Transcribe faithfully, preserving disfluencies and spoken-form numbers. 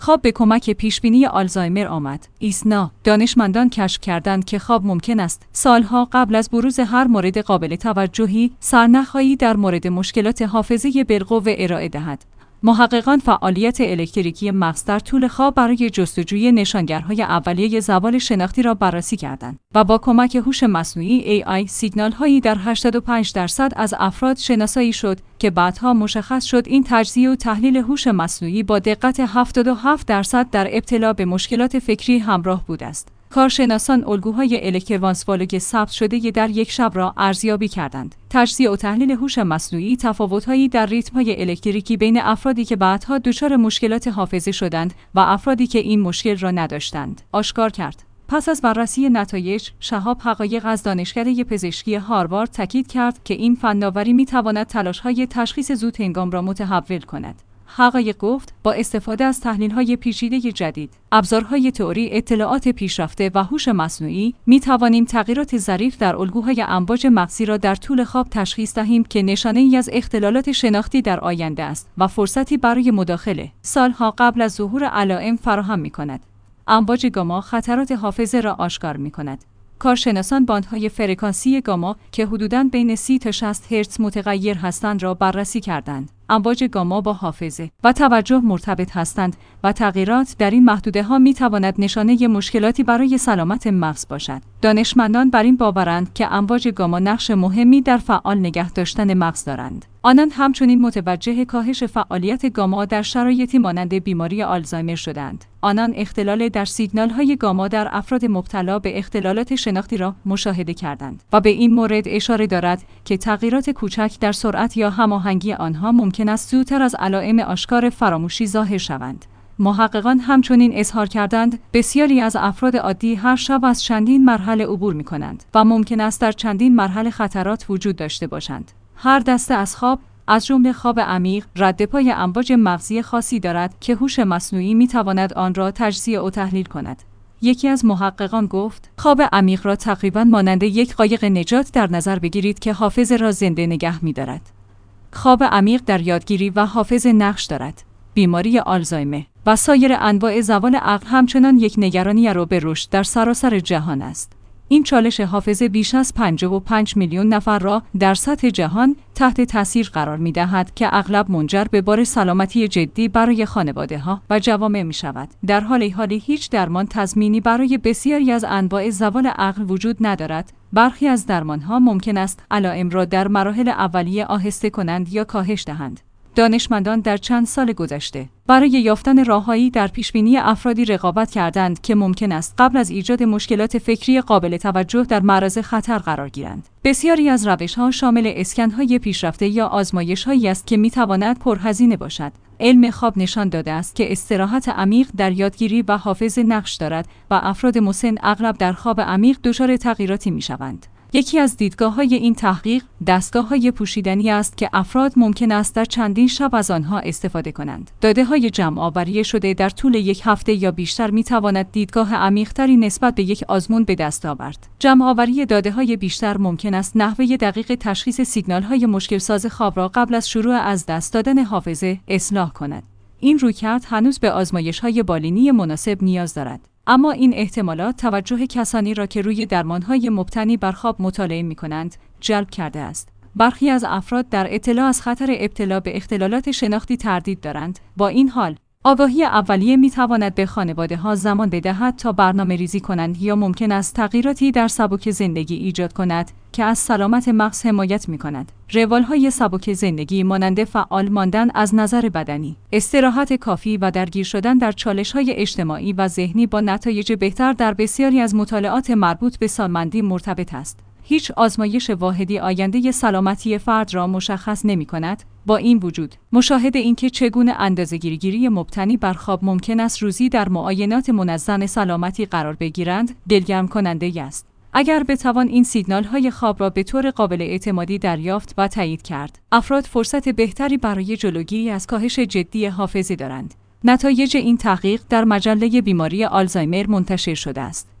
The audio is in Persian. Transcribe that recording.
خواب به کمک پیشبینی آلزایمر آمد. ایسنا، دانشمندان کشف کردند که خواب ممکن است سالها قبل از بروز هر مورد قابل توجهی سرنخ‌هایی در مورد مشکلات حافظه بالقوه ارائه دهد. محققان فعالیت الکتریکی مغز در طول خواب برای جستجوی نشانگرهای اولیه زوال شناختی را بررسی کردند و با کمک هوش مصنوعی ای آی سیگنال‌هایی در هشتاد و پنج درصد از افراد شناسایی شد که بعدها مشخص شد این تجزیه و تحلیل هوش مصنوعی با دقت هفتاد و هفت درصد در ابتلا به مشکلات فکری همراه بوده است. کارشناسان الگوهای الکتروانسفالوگ ثبت شده در یک شب را ارزیابی کردند. تجزیه و تحلیل هوش مصنوعی تفاوت‌هایی در ریتم‌های الکتریکی بین افرادی که بعدها دچار مشکلات حافظه شدند و افرادی که این مشکل را نداشتند آشکار کرد. پس از بررسی نتایج، شهاب حقایق از دانشکده پزشکی هاروارد تاکید کرد که این فناوری می‌تواند تلاش‌های تشخیص زودهنگام را متحول کند. حقایق گفت با استفاده از تحلیل‌های پیچیده جدید، ابزارهای تئوری اطلاعات پیشرفته و هوش مصنوعی می توانیم تغییرات ظریف در الگوهای امواج مغزی را در طول خواب تشخیص دهیم که نشانه‌ای از اختلالات شناختی در آینده است و فرصتی برای مداخله سالها قبل از ظهور علائم فراهم می‌کند. امواج گاما خطرات حافظه را آشکار می‌کند. کارشناسان باندهای فرکانسی گاما که حدوداً بین سی تا شصت هرتز متغیر هستند را بررسی کردند. امواج گاما با حافظه و توجه مرتبط هستند و تغییرات در این محدوده‌ها می‌تواند نشانه مشکلاتی برای سلامت مغز باشد. دانشمندان بر این باورند که امواج گاما نقش مهمی در فعال نگه داشتن مغز دارند. آنان همچنین متوجه کاهش فعالیت گاما در شرایطی مانند بیماری آلزایمر شدند. آنان اختلال در سیگنال‌های گاما در افراد مبتلا به اختلالات شناختی را مشاهده کردند و به این مورد اشاره دارد که تغییرات کوچک در سرعت یا هماهنگی آنها ممکن است زودتر از علائم آشکار فراموشی ظاهر شوند. محققان همچنین اظهار کردند بسیاری از افراد عادی هر شب از چندین مرحله عبور می‌کنند و ممکن است در چندین مرحله خطرات وجود داشته باشند. هر دسته از خواب، از جمله خواب عمیق، ردپای امواج مغزی خاصی دارد که هوش مصنوعی می‌تواند آن را تجزیه و تحلیل کند. یکی از محققان گفت: خواب عمیق را تقریباً مانند یک قایق نجات در نظر بگیرید که حافظه را زنده نگه می‌دارد. خواب عمیق در یادگیری و حافظه نقش دارد. بیماری آلزایمر و سایر انواع زوال عقل همچنان یک نگرانی رو به رشد در سراسر جهان است. این چالش حافظه بیش از پنجاه و پنج میلیون نفر را در سطح جهان تحت تاثیر قرار می‌دهد که اغلب منجر به بار سلامتی جدی برای خانواده‌ها و جوامع می‌شود. در حال حالی هیچ درمان تضمینی برای بسیاری از انواع زوال عقل وجود ندارد. برخی از درمان‌ها ممکن است علائم را در مراحل اولیه آهسته کنند یا کاهش دهند. دانشمندان در چند سال گذشته برای یافتن راههایی در پیشبینی افرادی رقابت کردند که ممکن است قبل از ایجاد مشکلات فکری قابل توجه در معرض خطر قرار گیرند. بسیاری از روش‌ها شامل اسکن‌های پیشرفته یا آزمایش‌هایی است که می‌تواند پرهزینه باشد. علم خواب نشان داده است که استراحت عمیق در یادگیری و حافظه نقش دارد و افراد مسن اغلب در خواب عمیق دچار تغییراتی می‌شوند. یکی از دیدگاه‌های این تحقیق، دستگاه‌های پوشیدنی است که افراد ممکن است در چندین شب از آنها استفاده کنند. داده‌های جمع‌آوری شده در طول یک هفته یا بیشتر می‌تواند دیدگاه عمیق‌تری نسبت به یک آزمون به دست آورد. جمع‌آوری داده‌های بیشتر ممکن است نحوه دقیق تشخیص سیگنال‌های مشکل‌ساز خواب را قبل از شروع از دست دادن حافظه اصلاح کند. این رویکرد هنوز به آزمایش‌های بالینی مناسب نیاز دارد. اما این احتمالات توجه کسانی را که روی درمان‌های مبتنی بر خواب مطالعه می‌کنند جلب کرده است. برخی از افراد در اطلاع از خطر ابتلا به اختلالات شناختی تردید دارند. با این حال، آگاهی اولیه می‌تواند به خانواده‌ها زمان بدهد تا برنامه‌ریزی کنند یا ممکن است تغییراتی در سبک زندگی ایجاد کند که از سلامت مغز حمایت می‌کند. روال‌های سبک زندگی مانند فعال ماندن از نظر بدنی، استراحت کافی و درگیر شدن در چالش‌های اجتماعی و ذهنی با نتایج بهتر در بسیاری از مطالعات مربوط به سالمندی مرتبط است. هیچ آزمایش واحدی آینده سلامتی فرد را مشخص نمی‌کند. با این وجود، مشاهده اینکه چگونه اندازه‌گیری مبتنی بر خواب ممکن است روزی در معاینات منظم سلامتی قرار بگیرند، دلگرم کننده است. اگر بتوان این سیگنال‌های خواب را به طور قابل اعتمادی دریافت و تایید کرد، افراد فرصت بهتری برای جلوگیری از کاهش جدی حافظه دارند. نتایج این تحقیق در مجله بیماری آلزایمر منتشر شده است.